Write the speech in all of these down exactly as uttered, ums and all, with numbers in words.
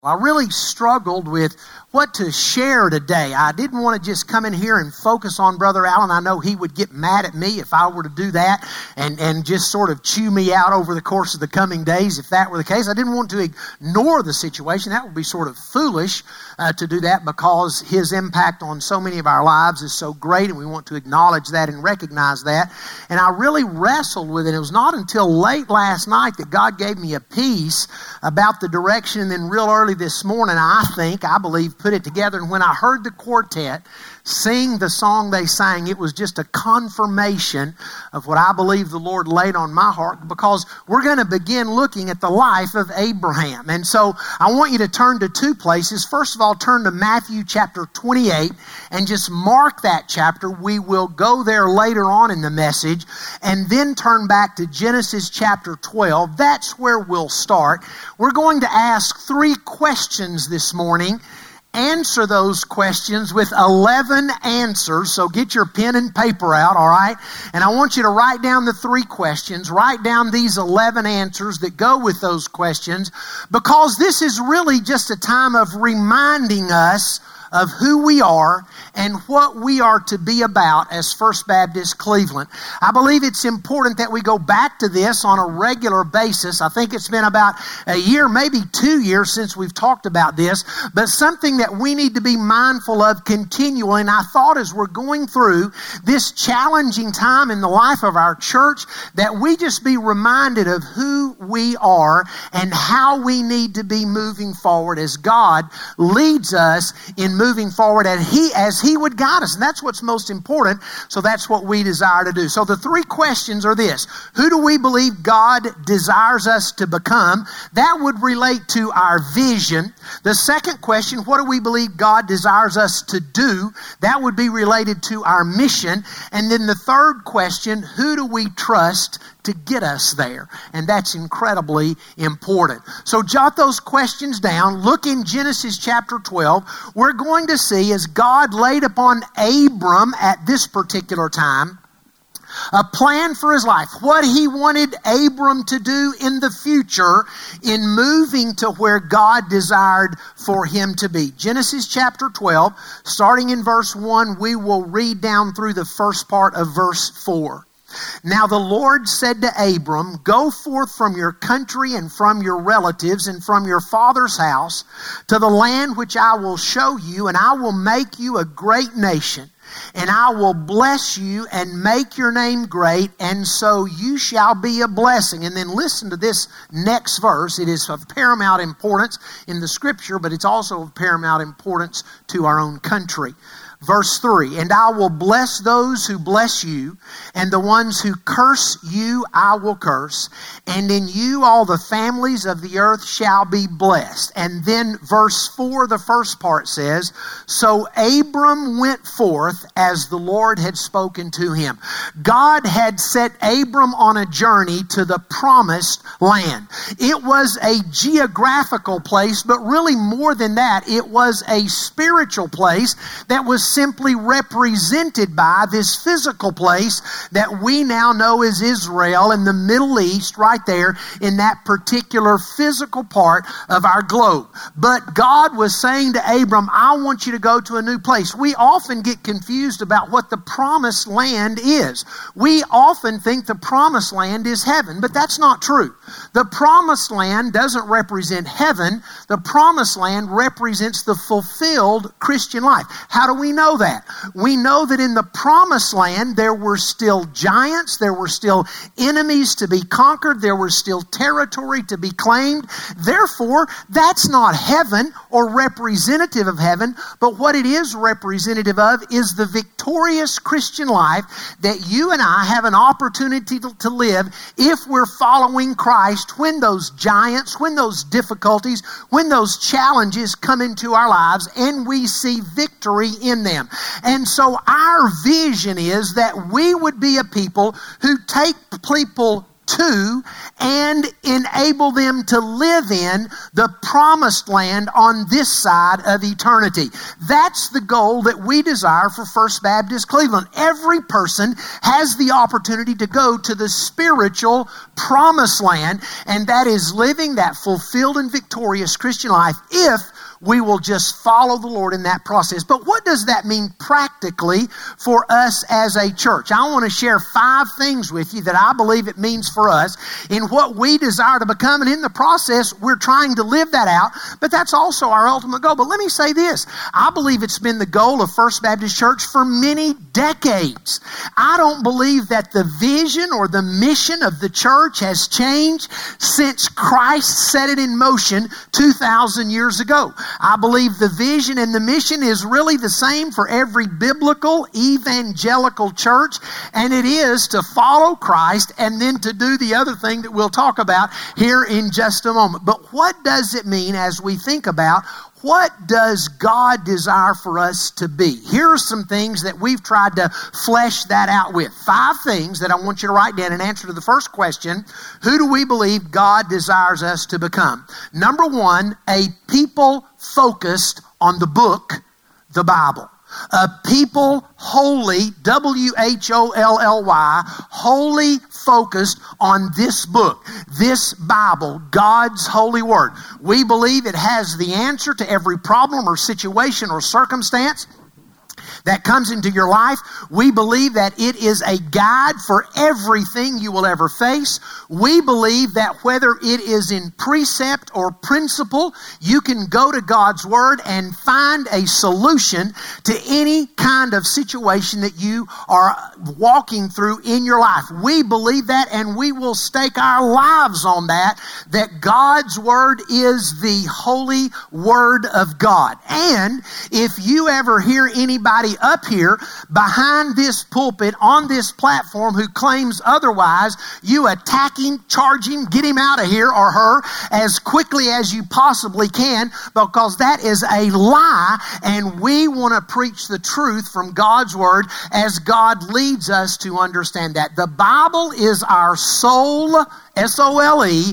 I really struggled with what to share today. I didn't want to just come in here and focus on Brother Allen. I know he would get mad at me if I were to do that and, and just sort of chew me out over the course of the coming days if that were the case. I didn't want to ignore the situation. That would be sort of foolish uh, to do that because his impact on so many of our lives is so great, and we want to acknowledge that and recognize that. And I really wrestled with it. It was not until late last night that God gave me a peace about the direction, and then real early this morning, I think, I believe, put it together. And when I heard the quartet sing the song they sang, it was just a confirmation of what I believe the Lord laid on my heart, because we're going to begin looking at the life of Abraham. And so I want you to turn to two places. First of all, turn to Matthew chapter twenty-eight and just mark that chapter. We will go there later on in the message. And then turn back to Genesis chapter twelve. That's where we'll start. We're going to ask three questions this morning. Answer those questions with eleven answers. So get your pen and paper out, all right? And I want you to write down the three questions. Write down these eleven answers that go with those questions, because this is really just a time of reminding us of who we are and what we are to be about as First Baptist Cleveland. I believe it's important that we go back to this on a regular basis. I think it's been about a year, maybe two years since we've talked about this, but something that we need to be mindful of continually. And I thought as we're going through this challenging time in the life of our church, that we just be reminded of who we are and how we need to be moving forward as God leads us in moving forward and he, as He would guide us. And that's what's most important. So that's what we desire to do. So the three questions are this. Who do we believe God desires us to become? That would relate to our vision. The second question, what do we believe God desires us to do? That would be related to our mission. And then the third question, who do we trust to get us there? And that's incredibly important. So jot those questions down. Look in Genesis chapter twelve. We're going to see, as God laid upon Abram at this particular time a plan for his life, what He wanted Abram to do in the future in moving to where God desired for him to be. Genesis chapter twelve, starting in verse one, we will read down through the first part of verse four. Now the Lord said to Abram, go forth from your country and from your relatives and from your father's house to the land which I will show you, and I will make you a great nation. And I will bless you and make your name great, and so you shall be a blessing. And then listen to this next verse. It is of paramount importance in the Scripture, but it's also of paramount importance to our own country. Verse three, and I will bless those who bless you, and the ones who curse you I will curse, and in you all the families of the earth shall be blessed. And then verse four, the first part says, so Abram went forth as the Lord had spoken to him. God had set Abram on a journey to the promised land. It was a geographical place, but really more than that, it was a spiritual place that was simply represented by this physical place that we now know as Israel in the Middle East, right there in that particular physical part of our globe. But God was saying to Abram, I want you to go to a new place. We often get confused about what the promised land is. We often think the promised land is heaven, but that's not true. The promised land doesn't represent heaven. The promised land represents the fulfilled Christian life. How do we know that? We know that in the promised land there were still giants, there were still enemies to be conquered, there was still territory to be claimed. Therefore, that's not heaven or representative of heaven, but what it is representative of is the victorious Christian life that you and I have an opportunity to, to live if we're following Christ when those giants, when those difficulties, when those challenges come into our lives and we see victory in them. And so our vision is that we would be a people who take people to and enable them to live in the promised land on this side of eternity. That's the goal that we desire for First Baptist Cleveland. Every person has the opportunity to go to the spiritual promised land, and that is living that fulfilled and victorious Christian life if we will just follow the Lord in that process. But what does that mean practically for us as a church? I want to share five things with you that I believe it means for us in what we desire to become. And in the process, we're trying to live that out. But that's also our ultimate goal. But let me say this. I believe it's been the goal of First Baptist Church for many decades. I don't believe that the vision or the mission of the church has changed since Christ set it in motion two thousand years ago. I believe the vision and the mission is really the same for every biblical evangelical church, and it is to follow Christ and then to do the other thing that we'll talk about here in just a moment. But what does it mean as we think about what does God desire for us to be? Here are some things that we've tried to flesh that out with. Five things that I want you to write down in answer to the first question. Who do we believe God desires us to become? Number one, a people focused on the book, the Bible. A people wholly, W H O L L Y, wholly focused on this book, this Bible, God's holy word. We believe it has the answer to every problem or situation or circumstance that comes into your life. We believe that it is a guide for everything you will ever face. We believe that whether it is in precept or principle, you can go to God's Word and find a solution to any kind of situation that you are walking through in your life. We believe that, and we will stake our lives on that, that God's Word is the holy Word of God. And if you ever hear anybody up here behind this pulpit on this platform who claims otherwise, you attack him, charge him, get him out of here or her as quickly as you possibly can, because that is a lie, and we want to preach the truth from God's Word as God leads us to understand that. The Bible is our sole, S O L E,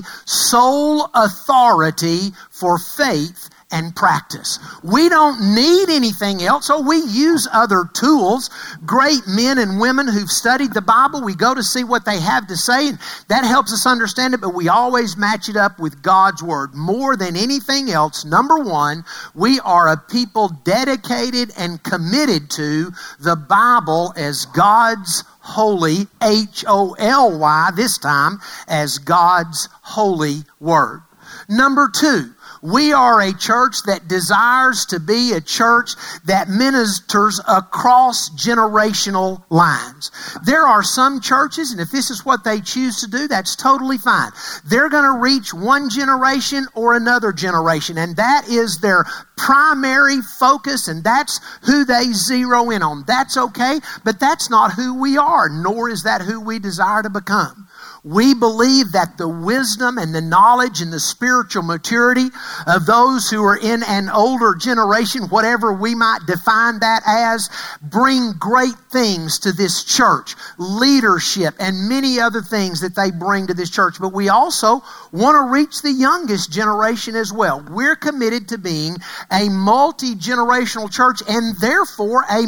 sole authority for faith and practice. We don't need anything else, so we use other tools. Great men and women who've studied the Bible, we go to see what they have to say, and that helps us understand it, but we always match it up with God's Word. More than anything else, number one, we are a people dedicated and committed to the Bible as God's holy, H O L Y, this time, as God's holy Word. Number two, we are a church that desires to be a church that ministers across generational lines. There are some churches, and if this is what they choose to do, that's totally fine. They're going to reach one generation or another generation, and that is their primary focus, and that's who they zero in on. That's okay, but that's not who we are, nor is that who we desire to become. We believe that the wisdom and the knowledge and the spiritual maturity of those who are in an older generation, whatever we might define that as, bring great things to this church. Leadership and many other things that they bring to this church. But we also want to reach the youngest generation as well. We're committed to being a multi-generational church and therefore a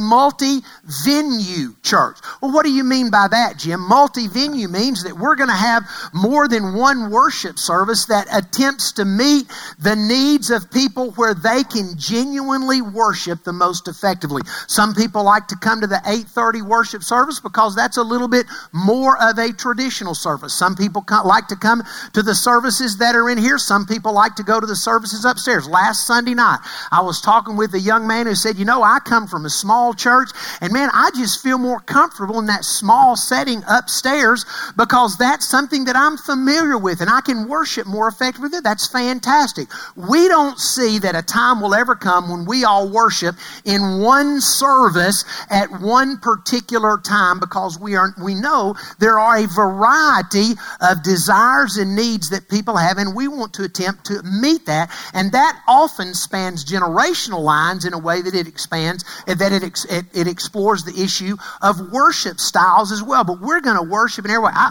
multi-venue church. Well, what do you mean by that, Jim? Multi-venue means that we're going to have more than one worship service that attempts to meet the needs of people where they can genuinely worship the most effectively. Some people like to come to the eight thirty worship service because that's a little bit more of a traditional service. Some people like to come to the services that are in here. Some people like to go to the services upstairs. Last Sunday night, I was talking with a young man who said, you know, I come from a small church, and man, I just feel more comfortable in that small setting upstairs because that's something that I'm familiar with and I can worship more effectively with it. That's fantastic. We don't see that a time will ever come when we all worship in one service at one particular time, because we are we know there are a variety of desires and needs that people have, and we want to attempt to meet that. And that often spans generational lines in a way that it expands, that it ex, it, it explores the issue of worship styles as well. But we're going to worship in every way. I, when I'm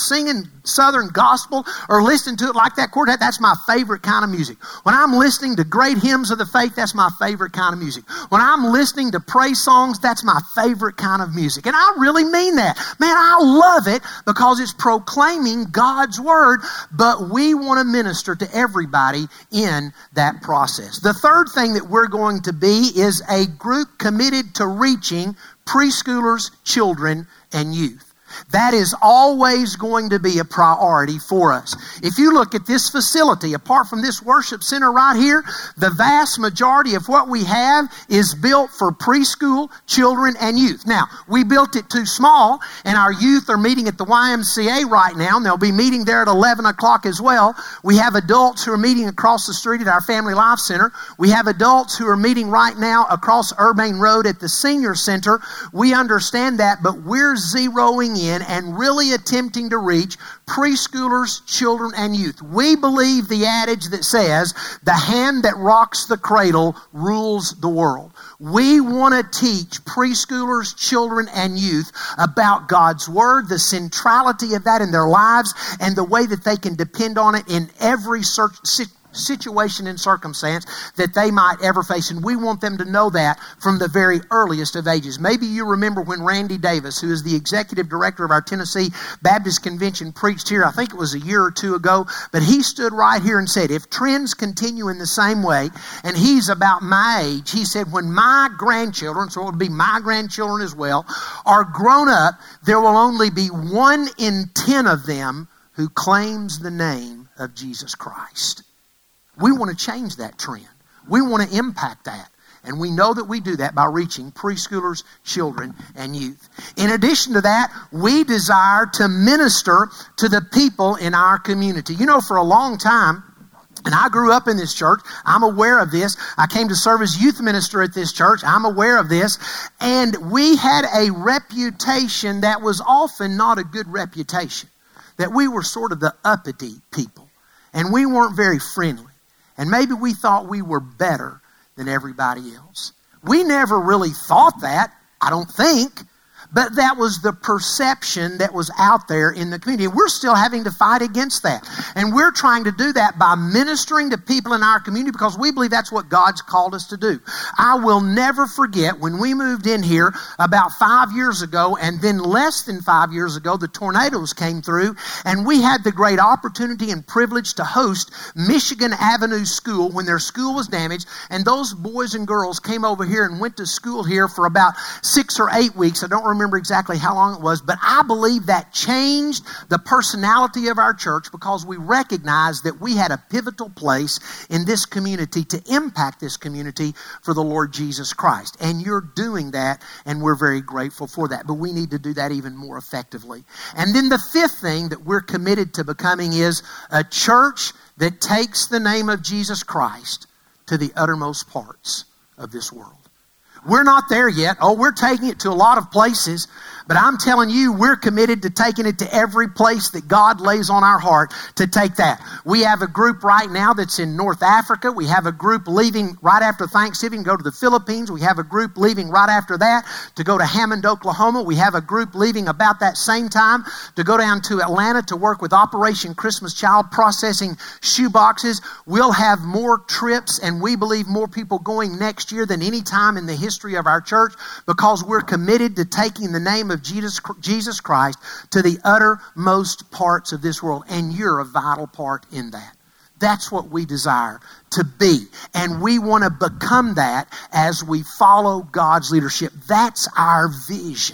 singing Southern gospel or listening to it like that quartet, that's my favorite kind of music. When I'm listening to great hymns of the faith, that's my favorite kind of music. When I'm listening to praise songs, that's my favorite kind of music. And I really mean that. Man, I love it because it's proclaiming God's word, but we want to minister to everybody in that process. The third thing that we're going to be is a group committed to reaching preschoolers, children, and youth. That is always going to be a priority for us. If you look at this facility, apart from this worship center right here, the vast majority of what we have is built for preschool, children, and youth. Now, we built it too small, and our youth are meeting at the Y M C A right now, and they'll be meeting there at eleven o'clock as well. We have adults who are meeting across the street at our Family Life Center. We have adults who are meeting right now across Urbane Road at the Senior Center. We understand that, but we're zeroing in and really attempting to reach preschoolers, children, and youth. We believe the adage that says, the hand that rocks the cradle rules the world. We want to teach preschoolers, children, and youth about God's Word, the centrality of that in their lives, and the way that they can depend on it in every situation. situation and circumstance that they might ever face. And we want them to know that from the very earliest of ages. Maybe you remember when Randy Davis, who is the executive director of our Tennessee Baptist Convention, preached here, I think it was a year or two ago, but he stood right here and said, if trends continue in the same way, and he's about my age, he said, when my grandchildren, so it would be my grandchildren as well, are grown up, there will only be one in ten of them who claims the name of Jesus Christ. We want to change that trend. We want to impact that. And we know that we do that by reaching preschoolers, children, and youth. In addition to that, we desire to minister to the people in our community. You know, for a long time, and I grew up in this church, I'm aware of this. I came to serve as youth minister at this church. I'm aware of this. And we had a reputation that was often not a good reputation. That we were sort of the uppity people. And we weren't very friendly. And maybe we thought we were better than everybody else. We never really thought that, I don't think. But that was the perception that was out there in the community. We're still having to fight against that. And we're trying to do that by ministering to people in our community because we believe that's what God's called us to do. I will never forget when we moved in here about five years ago, and then less than five years ago, the tornadoes came through, and we had the great opportunity and privilege to host Michigan Avenue School when their school was damaged. And those boys and girls came over here and went to school here for about six or eight weeks. I don't remember remember exactly how long it was, but I believe that changed the personality of our church because we recognized that we had a pivotal place in this community to impact this community for the Lord Jesus Christ. And you're doing that, and we're very grateful for that. But we need to do that even more effectively. And then the fifth thing that we're committed to becoming is a church that takes the name of Jesus Christ to the uttermost parts of this world. We're not there yet. Oh, we're taking it to a lot of places. But I'm telling you, we're committed to taking it to every place that God lays on our heart to take that. We have a group right now that's in North Africa. We have a group leaving right after Thanksgiving, go to the Philippines. We have a group leaving right after that to go to Hammond, Oklahoma. We have a group leaving about that same time to go down to Atlanta to work with Operation Christmas Child, processing shoe boxes. We'll have more trips, and we believe more people going next year than any time in the history of our church because we're committed to taking the name of Jesus, Jesus Christ to the uttermost parts of this world. And you're a vital part in that. That's what we desire to be. And we want to become that as we follow God's leadership. That's our vision.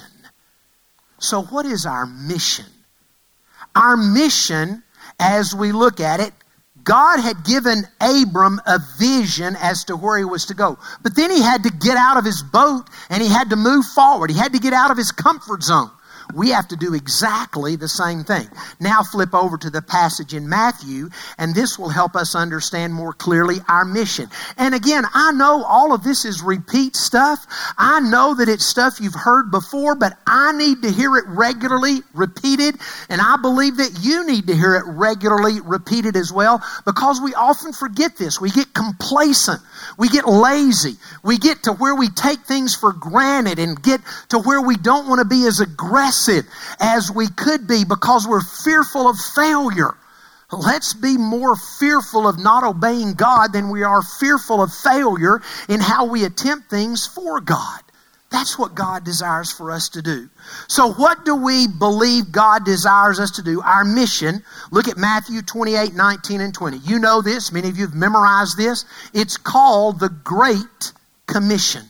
So what is our mission? Our mission, as we look at it, God had given Abram a vision as to where he was to go. But then he had to get out of his boat and he had to move forward. He had to get out of his comfort zone. We have to do exactly the same thing. Now flip over to the passage in Matthew, and this will help us understand more clearly our mission. And again, I know all of this is repeat stuff. I know that it's stuff you've heard before, but I need to hear it regularly repeated, and I believe that you need to hear it regularly repeated as well, because we often forget this. We get complacent. We get lazy. We get to where we take things for granted and get to where we don't want to be as aggressive aggressive as we could be because we're fearful of failure. Let's be more fearful of not obeying God than we are fearful of failure in how we attempt things for God. That's what God desires for us to do. So what do we believe God desires us to do? Our mission, look at Matthew twenty-eight, nineteen, and twenty. You know this. Many of you have memorized this. It's called the Great Commission.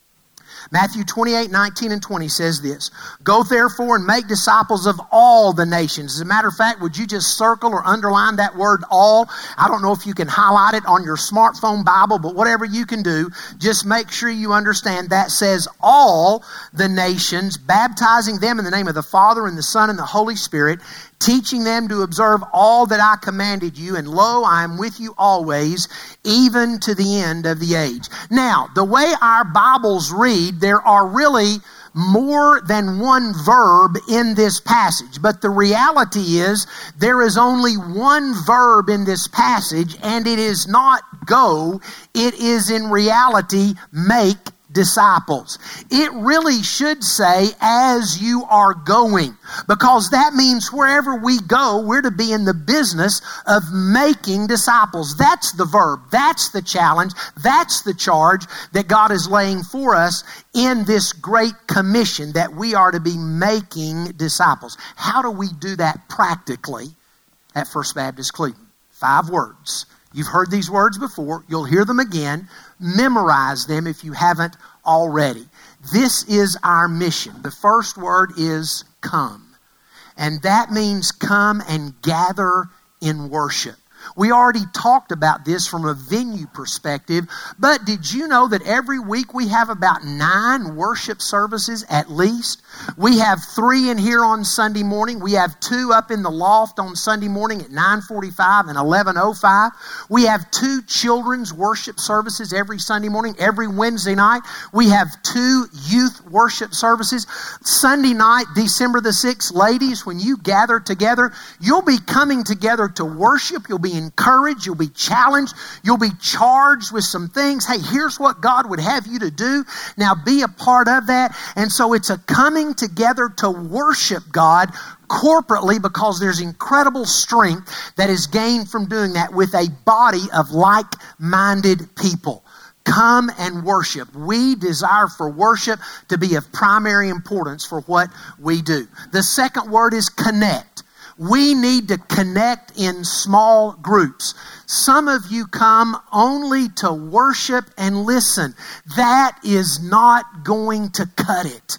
Matthew twenty-eight, nineteen, and twenty says this. Go therefore and make disciples of all the nations. As a matter of fact, would you just circle or underline that word all? I don't know if you can highlight it on your smartphone Bible, but whatever you can do, just make sure you understand that says all the nations, baptizing them in the name of the Father and the Son and the Holy Spirit, teaching them to observe all that I commanded you, and lo, I am with you always, even to the end of the age. Now, the way our Bibles read, there are really more than one verb in this passage. But the reality is, there is only one verb in this passage, and it is not go, it is in reality make disciples. It really should say as you are going, because that means wherever we go, we're to be in the business of making disciples. That's the verb. That's the challenge. That's the charge that God is laying for us in this great commission, that we are to be making disciples. How do we do that practically at First Baptist Cleveland? Five words. You've heard these words before. You'll hear them again. Memorize them if you haven't already. This is our mission. The first word is come. And that means come and gather in worship. We already talked about this from a venue perspective, but did you know that every week we have about nine worship services at least? We have three in here on Sunday morning. We have two up in the loft on Sunday morning at nine forty-five and eleven oh five. We have two children's worship services every Sunday morning. Every Wednesday night, we have two youth worship services. Sunday night, December the sixth, ladies, when you gather together, you'll be coming together to worship. You'll be encouraged. You'll be challenged. You'll be charged with some things. Hey, here's what God would have you to do. Now be a part of that. And so it's a coming together to worship God corporately, because there's incredible strength that is gained from doing that with a body of like-minded people. Come and worship. We desire for worship to be of primary importance for what we do. The second word is connect. We need to connect in small groups. Some of you come only to worship and listen. That is not going to cut it.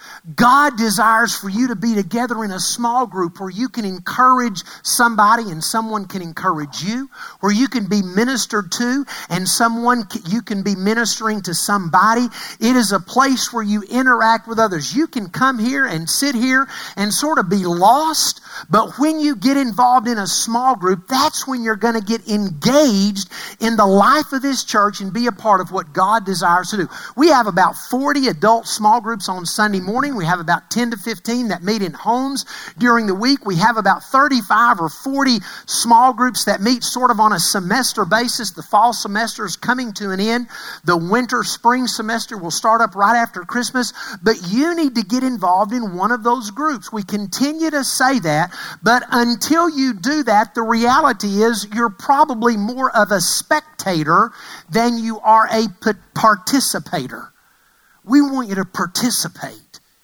God desires for you to be together in a small group where you can encourage somebody and someone can encourage you, where you can be ministered to and someone you can be ministering to somebody. It is a place where you interact with others. You can come here and sit here and sort of be lost, but when you get involved in a small group, that's when you're going to get engaged in the life of this church and be a part of what God desires to do. We have about forty adult small groups on Sunday morning. We have about ten to fifteen that meet in homes during the week. We have about thirty-five or forty small groups that meet sort of on a semester basis. The fall semester is coming to an end. The winter, spring semester will start up right after Christmas. But you need to get involved in one of those groups. We continue to say that, but until you do that, the reality is you're probably more of a spectator than you are a participator. We want you to participate.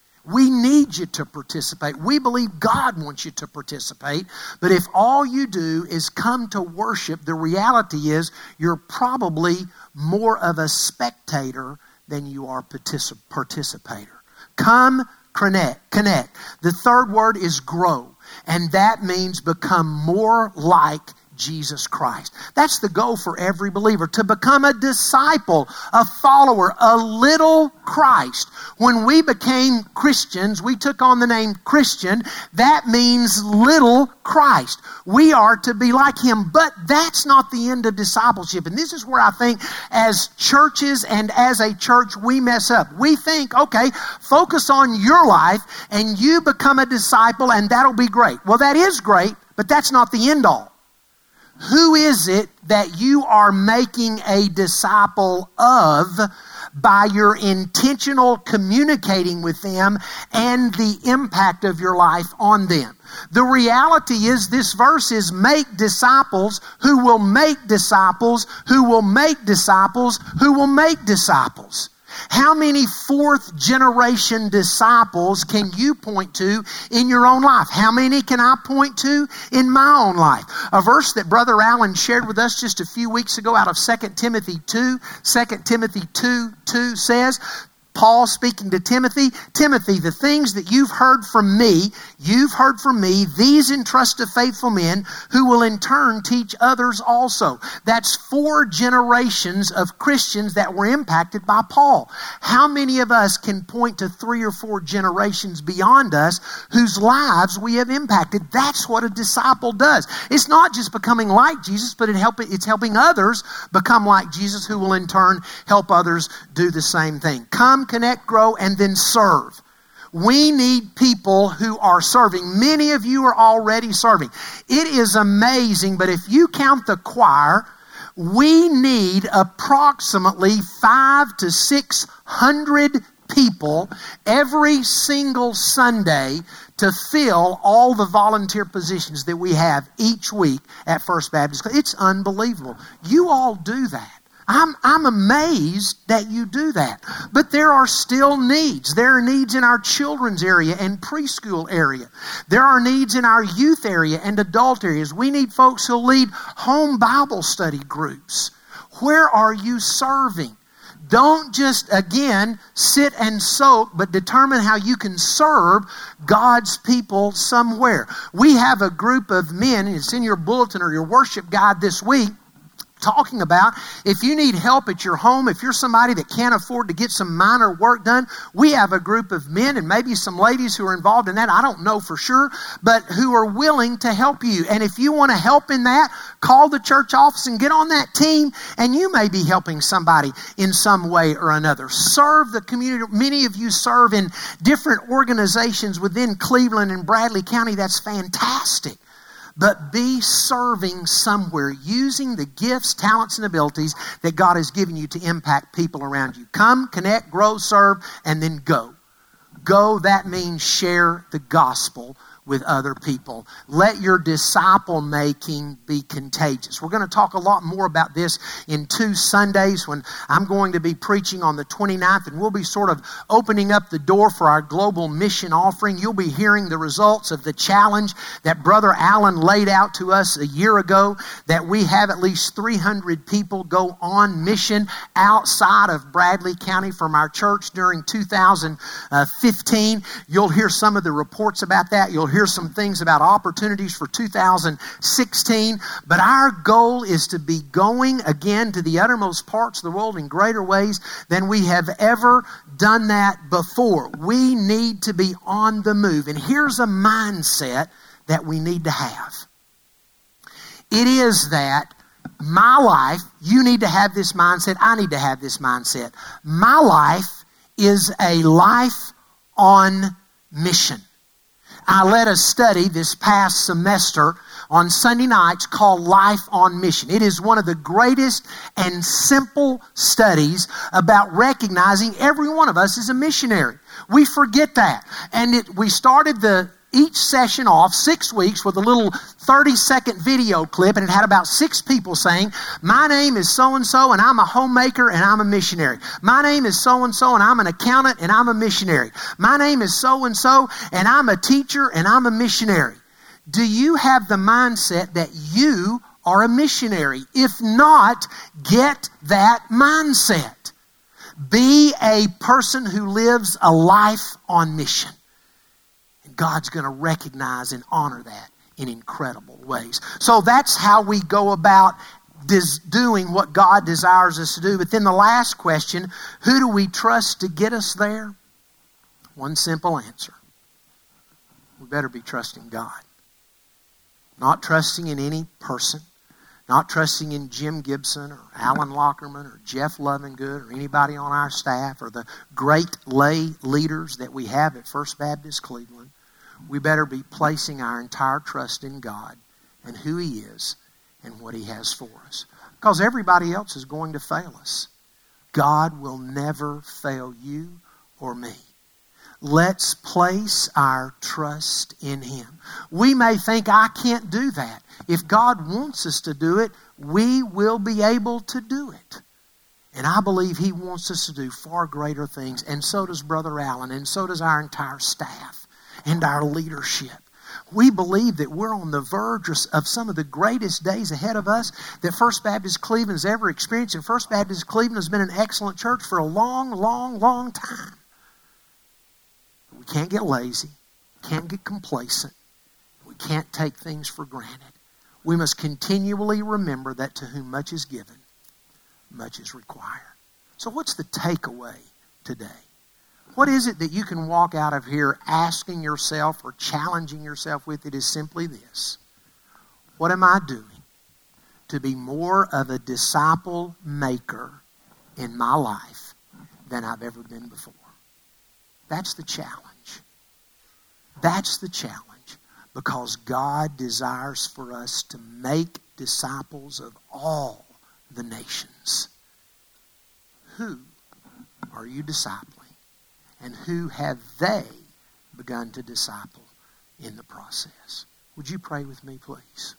We need you to participate. We believe God wants you to participate. But if all you do is come to worship, the reality is you're probably more of a spectator than you are particip- participator. Come, connect, connect. The third word is grow. And that means become more like Jesus Christ. That's the goal for every believer, to become a disciple, a follower, a little Christ. When we became Christians, we took on the name Christian. That means little Christ. We are to be like Him, but that's not the end of discipleship. And this is where I think as churches and as a church, we mess up. We think, okay, focus on your life and you become a disciple and that'll be great. Well, that is great, but that's not the end all. Who is it that you are making a disciple of by your intentional communicating with them and the impact of your life on them? The reality is this verse is make disciples who will make disciples who will make disciples who will make disciples. How many fourth generation disciples can you point to in your own life? How many can I point to in my own life? A verse that Brother Allen shared with us just a few weeks ago out of Second Timothy two. Second Timothy two two says, Paul speaking to Timothy, Timothy, the things that you've heard from me, you've heard from me, these entrust to faithful men who will in turn teach others also. That's four generations of Christians that were impacted by Paul. How many of us can point to three or four generations beyond us whose lives we have impacted? That's what a disciple does. It's not just becoming like Jesus, but it help, it's helping others become like Jesus, who will in turn help others do the same thing. Come, connect, grow, and then serve. We need people who are serving. Many of you are already serving. It is amazing, but if you count the choir, we need approximately five to six hundred people every single Sunday to fill all the volunteer positions that we have each week at First Baptist. It's unbelievable. You all do that. I'm, I'm amazed that you do that. But there are still needs. There are needs in our children's area and preschool area. There are needs in our youth area and adult areas. We need folks who lead home Bible study groups. Where are you serving? Don't just, again, sit and soak, but determine how you can serve God's people somewhere. We have a group of men, and it's in your bulletin or your worship guide this week, talking about if you need help at your home, if you're somebody that can't afford to get some minor work done, we have a group of men and maybe some ladies who are involved in that. I don't know for sure, but who are willing to help you. And if you want to help in that, call the church office and get on that team, and you may be helping somebody in some way or another. Serve the community. Many of you serve in different organizations within Cleveland and Bradley County. That's fantastic. But be serving somewhere, using the gifts, talents, and abilities that God has given you to impact people around you. Come, connect, grow, serve, and then go. Go, that means share the gospel with other people. Let your disciple making be contagious. We're going to talk a lot more about this in two Sundays when I'm going to be preaching on the twenty-ninth, and we'll be sort of opening up the door for our global mission offering. You'll be hearing the results of the challenge that Brother Allen laid out to us a year ago, that we have at least three hundred people go on mission outside of Bradley County from our church during two thousand fifteen. You'll hear some of the reports about that. You'll hear some things about opportunities for two thousand sixteen. But our goal is to be going again to the uttermost parts of the world in greater ways than we have ever done that before. We need to be on the move. And here's a mindset that we need to have. It is that my life, you need to have this mindset, I need to have this mindset. My life is a life on mission. I led a study this past semester on Sunday nights called Life on Mission. It is one of the greatest and simple studies about recognizing every one of us is a missionary. We forget that. And it, we started the each session off six weeks with a little thirty second video clip, and it had about six people saying, my name is so-and-so and I'm a homemaker and I'm a missionary. My name is so-and-so and I'm an accountant and I'm a missionary. My name is so-and-so and I'm a teacher and I'm a missionary. Do you have the mindset that you are a missionary? If not, get that mindset. Be a person who lives a life on mission. God's going to recognize and honor that in incredible ways. So that's how we go about dis- doing what God desires us to do. But then the last question, who do we trust to get us there? One simple answer. We better be trusting God. Not trusting in any person. Not trusting in Jim Gibson or Alan Lockerman or Jeff Lovingood or anybody on our staff or the great lay leaders that we have at First Baptist Cleveland. We better be placing our entire trust in God and who He is and what He has for us. Because everybody else is going to fail us. God will never fail you or me. Let's place our trust in Him. We may think, I can't do that. If God wants us to do it, we will be able to do it. And I believe He wants us to do far greater things. And so does Brother Allen. And so does our entire staff and our leadership. We believe that we're on the verge of some of the greatest days ahead of us that First Baptist Cleveland has ever experienced. And First Baptist Cleveland has been an excellent church for a long, long, long time. We can't get lazy. Can't get complacent. We can't take things for granted. We must continually remember that to whom much is given, much is required. So what's the takeaway today? What is it that you can walk out of here asking yourself or challenging yourself with? It is simply this. What am I doing to be more of a disciple maker in my life than I've ever been before? That's the challenge. That's the challenge. Because God desires for us to make disciples of all the nations. Who are you discipling? And who have they begun to disciple in the process? Would you pray with me, please?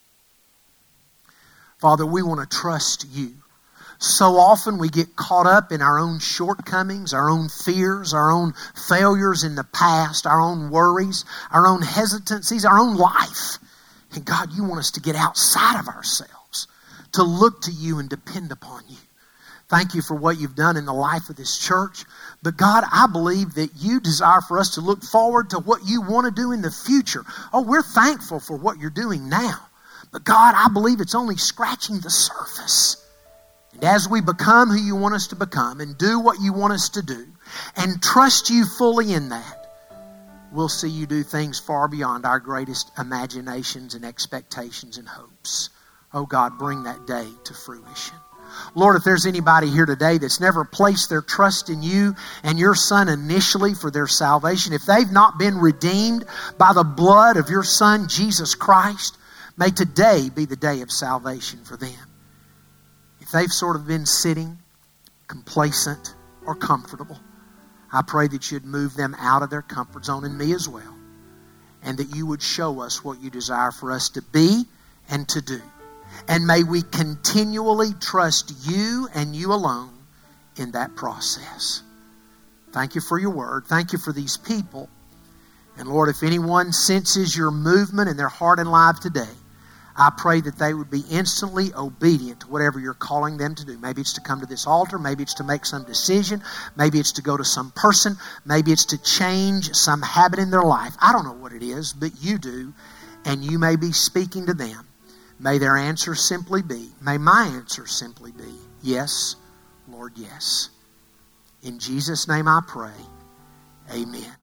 Father, we want to trust You. So often we get caught up in our own shortcomings, our own fears, our own failures in the past, our own worries, our own hesitancies, our own life. And God, You want us to get outside of ourselves, to look to You and depend upon You. Thank You for what You've done in the life of this church. But God, I believe that You desire for us to look forward to what You want to do in the future. Oh, we're thankful for what You're doing now. But God, I believe it's only scratching the surface. And as we become who You want us to become and do what You want us to do and trust You fully in that, we'll see You do things far beyond our greatest imaginations and expectations and hopes. Oh God, bring that day to fruition. Lord, if there's anybody here today that's never placed their trust in You and Your Son initially for their salvation, if they've not been redeemed by the blood of Your Son, Jesus Christ, may today be the day of salvation for them. If they've sort of been sitting, complacent, or comfortable, I pray that You'd move them out of their comfort zone, and me as well, and that You would show us what You desire for us to be and to do. And may we continually trust You and You alone in that process. Thank You for Your word. Thank You for these people. And Lord, if anyone senses Your movement in their heart and life today, I pray that they would be instantly obedient to whatever You're calling them to do. Maybe it's to come to this altar. Maybe it's to make some decision. Maybe it's to go to some person. Maybe it's to change some habit in their life. I don't know what it is, but You do. And You may be speaking to them. May their answer simply be, may my answer simply be, yes, Lord, yes. In Jesus' name I pray. Amen.